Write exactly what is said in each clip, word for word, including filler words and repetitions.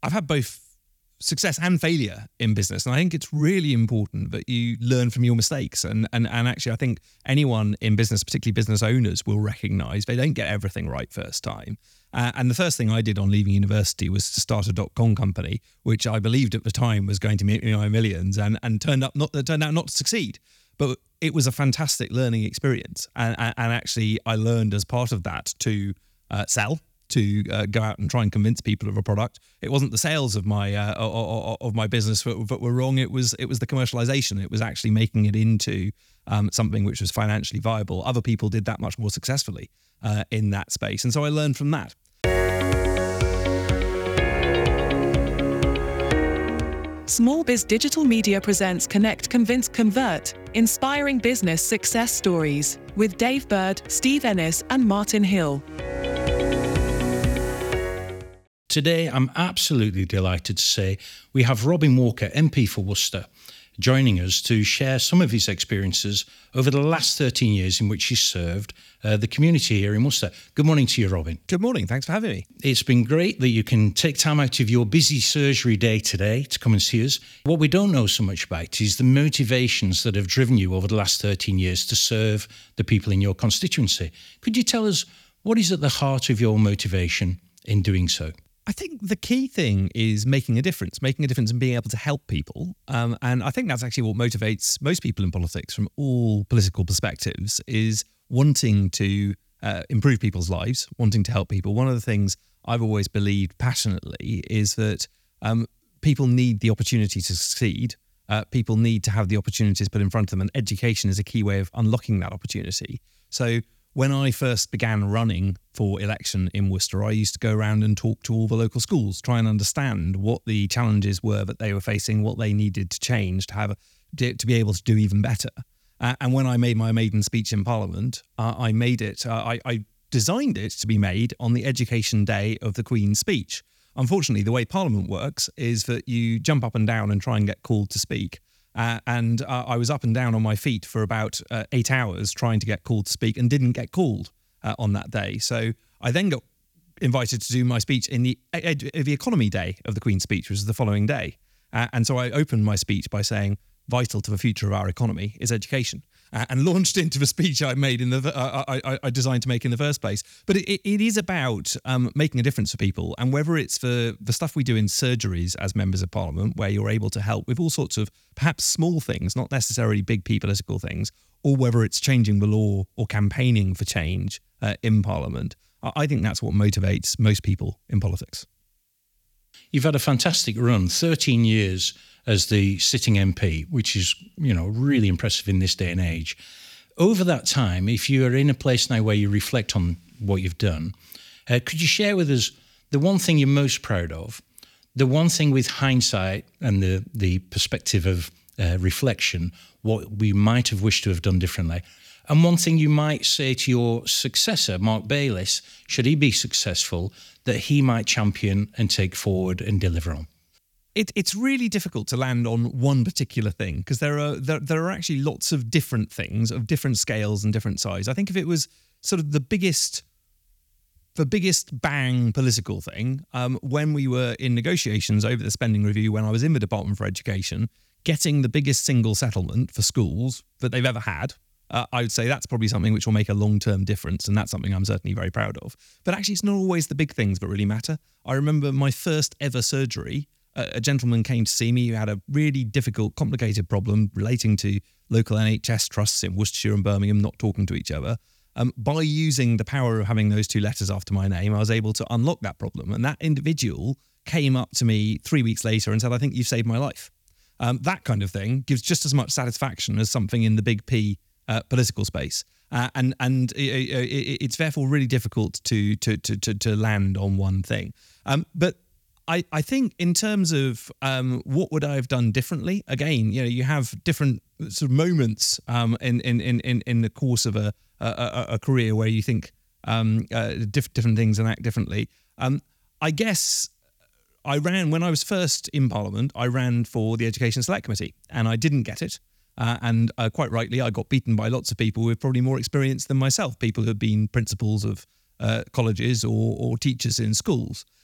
I've had both success and failure in business. And I think it's really important that you learn from your mistakes. And, and, and actually, I think anyone in business, particularly business owners, will recognize they don't get everything right first time. Uh, and the first thing I did on leaving university was to start a dot-com company, which I believed at the time was going to make me my millions, and, and turned up not turned out not to succeed. But it was a fantastic learning experience. And, and, and actually, I learned as part of that to uh, sell, to uh, go out and try and convince people of a product. It wasn't the sales of my uh, of, of my business that, that were wrong. It was it was the commercialization. It was actually making it into um, something which was financially viable. Other people did that much more successfully uh, in that space, and so I learned from that. Small Biz Digital Media presents Connect, Convince, Convert, Inspiring Business Success Stories with Dave Bird, Steve Ennis and Martin Hill. Today, I'm absolutely delighted to say we have Robin Walker, M P for Worcester, joining us to share some of his experiences over the last thirteen years in which he served uh, the community here in Worcester. Good morning to you, Robin. Good morning. Thanks for having me. It's been great that you can take time out of your busy surgery day today to come and see us. What we don't know so much about is the motivations that have driven you over the last thirteen years to serve the people in your constituency. Could you tell us what is at the heart of your motivation in doing so? I think the key thing is making a difference, making a difference and being able to help people. Um, and I think that's actually what motivates most people in politics from all political perspectives, is wanting to uh, improve people's lives, wanting to help people. One of the things I've always believed passionately is that um, people need the opportunity to succeed. Uh, people need to have the opportunities put in front of them, and education is a key way of unlocking that opportunity. So when I first began running for election in Worcester, I used to go around and talk to all the local schools, try and understand what the challenges were that they were facing, what they needed to change to have to be able to do even better. Uh, and when I made my maiden speech in Parliament, uh, I made it, uh, I, I designed it to be made on the education day of the Queen's speech. Unfortunately, the way Parliament works is that you jump up and down and try and get called to speak. Uh, and uh, I was up and down on my feet for about uh, eight hours trying to get called to speak and didn't get called uh, on that day. So I then got invited to do my speech in the uh, the economy day of the Queen's speech, which was the following day. Uh, and so I opened my speech by saying, vital to the future of our economy is education, uh, and launched into the speech I made in the uh, I, I designed to make in the first place. But it, it is about um, making a difference for people, and whether it's for the stuff we do in surgeries as members of Parliament, where you're able to help with all sorts of perhaps small things, not necessarily big P political things, or whether it's changing the law or campaigning for change uh, in Parliament. I think that's what motivates most people in politics. You've had a fantastic run, thirteen years as the sitting M P, which is, you know, really impressive in this day and age. Over that time, if you are in a place now where you reflect on what you've done, uh, could you share with us the one thing you're most proud of, the one thing with hindsight and the, the perspective of uh, reflection, what we might have wished to have done differently, and one thing you might say to your successor, Mark Bayliss, should he be successful, that he might champion and take forward and deliver on? It, it's really difficult to land on one particular thing, because there are there, there are actually lots of different things of different scales and different size. I think if it was sort of the biggest, the biggest bang political thing, um, when we were in negotiations over the spending review, when I was in the Department for Education, getting the biggest single settlement for schools that they've ever had, Uh, I would say that's probably something which will make a long-term difference, and that's something I'm certainly very proud of. But actually, it's not always the big things that really matter. I remember my first ever surgery. Uh, a gentleman came to see me who had a really difficult, complicated problem relating to local N H S trusts in Worcestershire and Birmingham not talking to each other. Um, by using the power of having those two letters after my name, I was able to unlock that problem. And that individual came up to me three weeks later and said, "I think you've saved my life." Um, that kind of thing gives just as much satisfaction as something in the big P Uh, political space, uh, and and it, it, it's therefore really difficult to to to to, to land on one thing. Um, but I, I think in terms of um, what would I have done differently? Again, you know, you have different sort of moments um, in, in in in the course of a a, a career where you think um, uh, diff- different things and act differently. Um, I guess I ran when I was first in Parliament. I ran for the Education Select Committee, and I didn't get it. Uh, and uh, quite rightly, I got beaten by lots of people with probably more experience than myself, people who have been principals of uh, colleges or, or teachers in schools.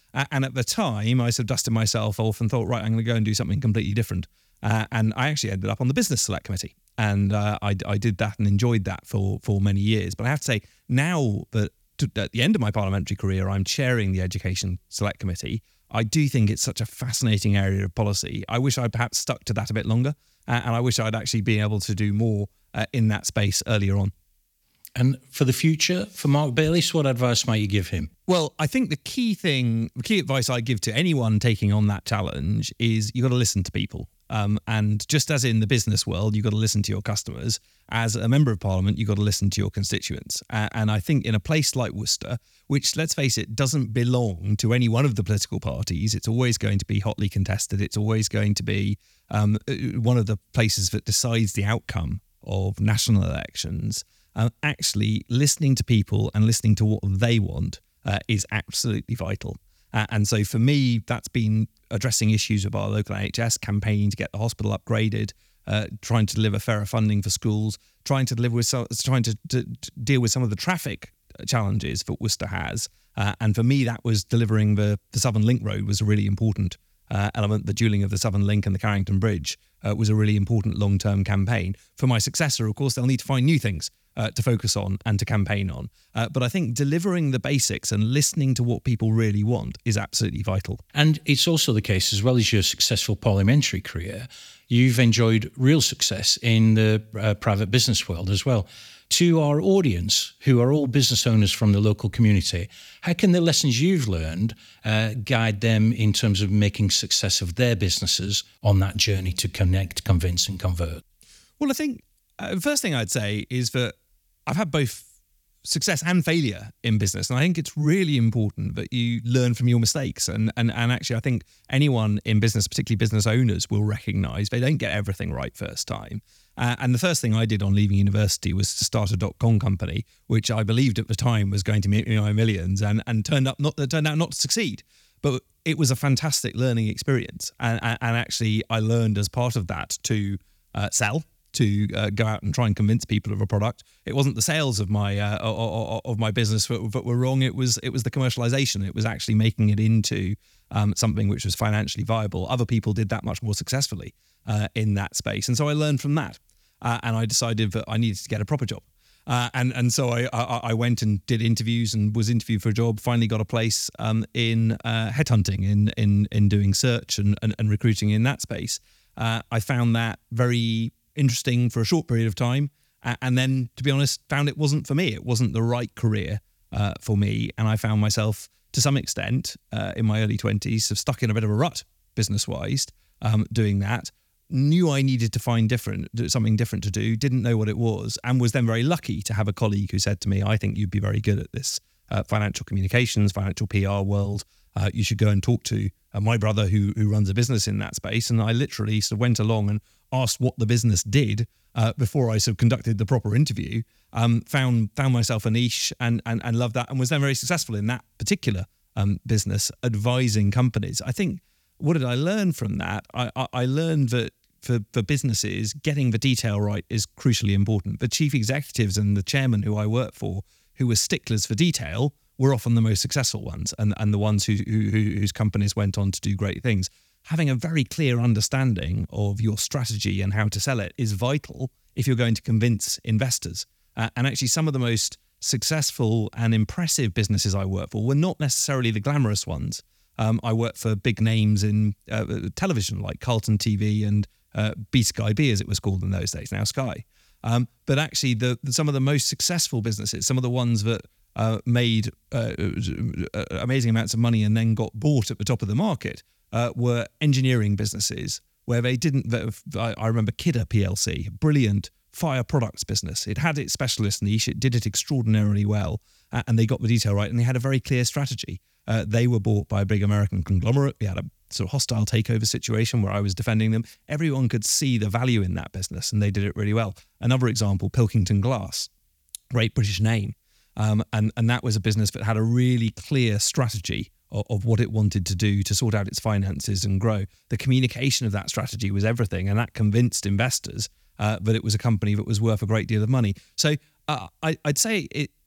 Uh, and at the time, I sort of dusted myself off and thought, right, I'm going to go and do something completely different. Uh, and I actually ended up on the business select committee. And uh, I, I did that and enjoyed that for, for many years. But I have to say, now that to, at the end of my parliamentary career, I'm chairing the Education Select Committee, I do think it's such a fascinating area of policy. I wish I'd perhaps stuck to that a bit longer. Uh, and I wish I'd actually been able to do more uh, in that space earlier on. And for the future, for Mark Bayliss, what advice might you give him? Well, I think the key thing, the key advice I give to anyone taking on that challenge is you've got to listen to people. Um, and just as in the business world, you've got to listen to your customers. As a member of parliament, you've got to listen to your constituents. Uh, and I think in a place like Worcester, which, let's face it, doesn't belong to any one of the political parties, it's always going to be hotly contested. It's always going to be um, one of the places that decides the outcome of national elections. Uh, actually, listening to people and listening to what they want uh, is absolutely vital. Uh, and so for me, that's been addressing issues of our local N H S, campaigning to get the hospital upgraded, uh, trying to deliver fairer funding for schools, trying to deliver with some, trying to, to, to deal with some of the traffic challenges that Worcester has. Uh, and for me, that was delivering the, the Southern Link Road was a really important uh, element. The dualling of the Southern Link and the Carrington Bridge uh, was a really important long-term campaign. For my successor, of course, they'll need to find new things Uh, to focus on and to campaign on. Uh, but I think delivering the basics and listening to what people really want is absolutely vital. And it's also the case, as well as your successful parliamentary career, you've enjoyed real success in the uh, private business world as well. To our audience, who are all business owners from the local community, how can the lessons you've learned uh, guide them in terms of making success of their businesses on that journey to connect, convince and convert? Well, I think uh, the first thing I'd say is that I've had both success and failure in business. And I think it's really important that you learn from your mistakes. And and, and actually, I think anyone in business, particularly business owners, will recognize they don't get everything right first time. Uh, and the first thing I did on leaving university was to start a dot-com company, which I believed at the time was going to make me my millions and, and turned up not turned out not to succeed. But it was a fantastic learning experience. And, and, and actually, I learned as part of that to uh, sell, to uh, go out and try and convince people of a product. It wasn't the sales of my uh, of, of my business that, that were wrong. It was it was the commercialization. It was actually making it into um, something which was financially viable. Other people did that much more successfully uh, in that space, and so I learned from that. Uh, and I decided that I needed to get a proper job. Uh, and and so I, I I went and did interviews and was interviewed for a job. Finally got a place um, in uh, headhunting, in in in doing search and and, and recruiting in that space. Uh, I found that very interesting for a short period of time, uh, and then, to be honest, found it wasn't for me. It wasn't the right career uh, for me, and I found myself, to some extent, uh, in my early twenties, sort of stuck in a bit of a rut, business-wise, um, doing that. Knew I needed to find different, something different to do. Didn't know what it was, and was then very lucky to have a colleague who said to me, "I think you'd be very good at this uh, financial communications, financial P R world. Uh, you should go and talk to uh, my brother who who runs a business in that space." And I literally sort of went along and asked what the business did uh, before I sort of conducted the proper interview. Um, found found myself a niche and and and loved that, and was then very successful in that particular um, business, advising companies. I think, what did I learn from that? I I, I learned that for for businesses, getting the detail right is crucially important. The chief executives and the chairman who I work for, who were sticklers for detail, were often the most successful ones, and, and the ones who, who, whose companies went on to do great things. Having a very clear understanding of your strategy and how to sell it is vital if you're going to convince investors. Uh, and actually, some of the most successful and impressive businesses I work for were not necessarily the glamorous ones. Um, I worked for big names in uh, television like Carlton T V and uh, B Sky B, as it was called in those days, now Sky. Um, but actually, the, the some of the most successful businesses, some of the ones that uh, made uh, amazing amounts of money and then got bought at the top of the market, uh, were engineering businesses where they didn't. I, I remember Kidder P L C, brilliant fire products business. It had its specialist niche. It did it extraordinarily well, uh, and they got the detail right, and they had a very clear strategy. Uh, they were bought by a big American conglomerate. We had a sort of hostile takeover situation where I was defending them. Everyone could see the value in that business, and they did it really well. Another example, Pilkington Glass, great British name. Um, and, and that was a business that had a really clear strategy of, of what it wanted to do to sort out its finances and grow. The communication of that strategy was everything, and that convinced investors uh, that it was a company that was worth a great deal of money. So uh, I, I'd say it,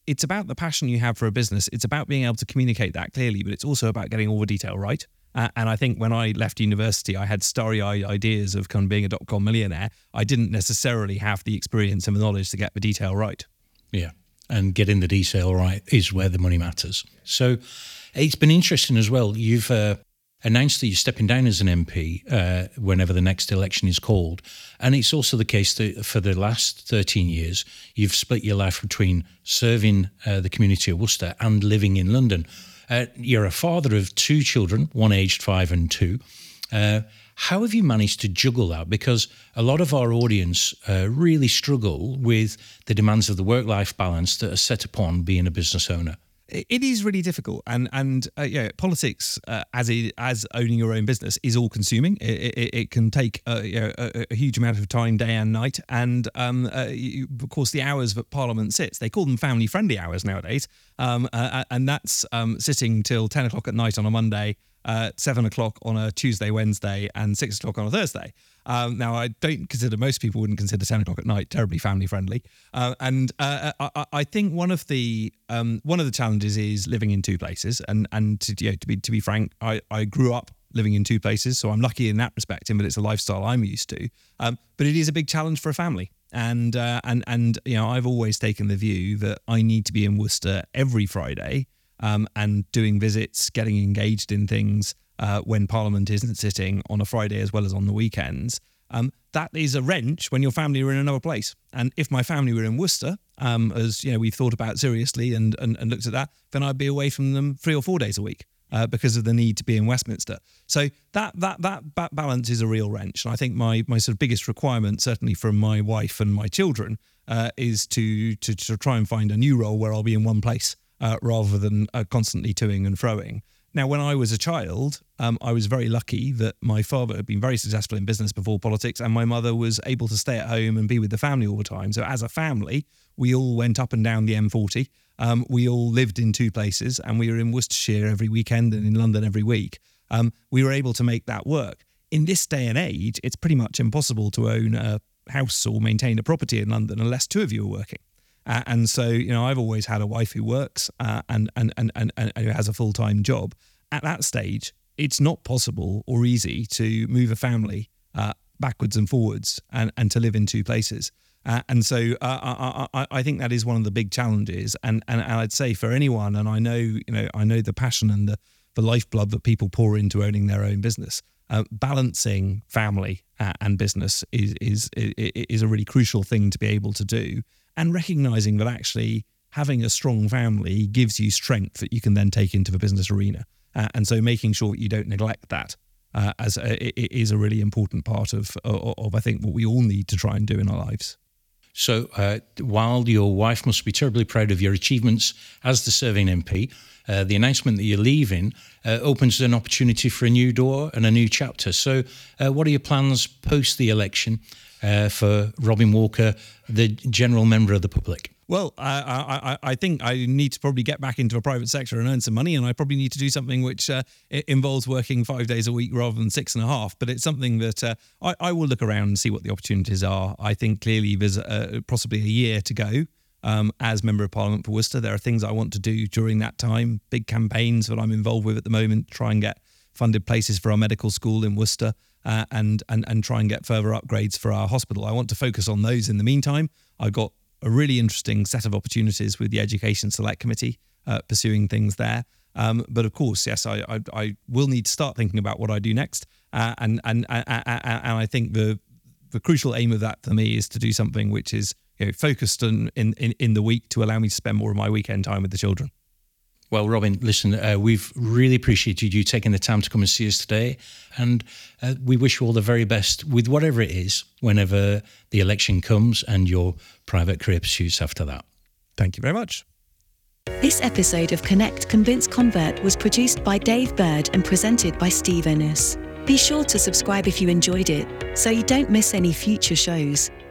it's about the passion you have for a business. It's about being able to communicate that clearly, but it's also about getting all the detail right. Uh, and I think when I left university, I had starry-eyed ideas of kind of being a dot-com millionaire. I didn't necessarily have the experience and the knowledge to get the detail right. Yeah, and getting the detail right is where the money matters. So it's been interesting as well. You've uh, announced that you're stepping down as an M P uh, whenever the next election is called. And it's also the case that for the last thirteen years, you've split your life between serving uh, the community of Worcester and living in London. Uh, you're a father of two children, one aged five and two. Uh, how have you managed to juggle that? Because a lot of our audience uh, really struggle with the demands of the work-life balance that are set upon being a business owner. It is really difficult, and and uh, yeah, politics uh, as it, as owning your own business is all consuming. It, it, it can take uh, you know, a, a huge amount of time, day and night, and um, uh, you, of course the hours that Parliament sits, they call them family friendly hours nowadays, um, uh, and that's um, sitting till ten o'clock at night on a Monday, uh, seven o'clock on a Tuesday, Wednesday, and six o'clock on a Thursday. Um, now, I don't consider, most people wouldn't consider ten o'clock at night terribly family friendly. Uh, and uh, I, I think one of the um, one of the challenges is living in two places. And and to, you know, to be to be frank, I, I grew up living in two places, so I'm lucky in that respect, in that it's a lifestyle I'm used to. Um, but it is a big challenge for a family. And uh, and and you know, I've always taken the view that I need to be in Worcester every Friday um, and doing visits, getting engaged in things. Uh, when Parliament isn't sitting on a Friday as well as on the weekends, um, that is a wrench when your family are in another place. And if my family were in Worcester, um, as you know, we've thought about seriously and, and, and looked at that, then I'd be away from them three or four days a week uh, because of the need to be in Westminster. So that that that, that balance is a real wrench. And I think my my sort of biggest requirement, certainly from my wife and my children, uh, is to, to to try and find a new role where I'll be in one place uh, rather than uh, constantly toing and froing. Now, when I was a child, um, I was very lucky that my father had been very successful in business before politics, and my mother was able to stay at home and be with the family all the time. So as a family, we all went up and down the M forty. Um, we all lived in two places, and we were in Worcestershire every weekend and in London every week. Um, we were able to make that work. In this day and age, it's pretty much impossible to own a house or maintain a property in London unless two of you are working. Uh, and so, you know, I've always had a wife who works uh, and, and, and, and, and who has a full-time job. At that stage, it's not possible or easy to move a family uh, backwards and forwards and, and to live in two places. Uh, and so uh, I, I, I think that is one of the big challenges. And, and, and I'd say for anyone, and I know, you know, I know the passion and the, the lifeblood that people pour into owning their own business. Uh, balancing family uh, and business is, is is a really crucial thing to be able to do. And recognizing that actually having a strong family gives you strength that you can then take into the business arena. Uh, and so making sure that you don't neglect that uh, as a, it is a really important part of, of, of, I think, what we all need to try and do in our lives. So uh, while your wife must be terribly proud of your achievements as the serving M P, uh, the announcement that you're leaving uh, opens an opportunity for a new door and a new chapter. So uh, what are your plans post the election uh, for Robin Walker, the general member of the public? Well, I, I I think I need to probably get back into a private sector and earn some money, and I probably need to do something which uh, involves working five days a week rather than six and a half. But it's something that uh, I, I will look around and see what the opportunities are. I think clearly there's uh, possibly a year to go um, as Member of Parliament for Worcester. There are things I want to do during that time, big campaigns that I'm involved with at the moment, try and get funded places for our medical school in Worcester uh, and, and, and try and get further upgrades for our hospital. I want to focus on those in the meantime. I've got a really interesting set of opportunities with the Education Select Committee, uh, pursuing things there. Um, but of course, yes, I, I I will need to start thinking about what I do next. Uh, and, and, and and I think the the crucial aim of that for me is to do something which is, you know, focused in, in, in the week to allow me to spend more of my weekend time with the children. Well, Robin, listen, uh, we've really appreciated you taking the time to come and see us today. And uh, we wish you all the very best with whatever it is, whenever the election comes and your private career pursuits after that. Thank you very much. This episode of Connect, Convince, Convert was produced by Dave Bird and presented by Steve Ennis. Be sure to subscribe if you enjoyed it, so you don't miss any future shows.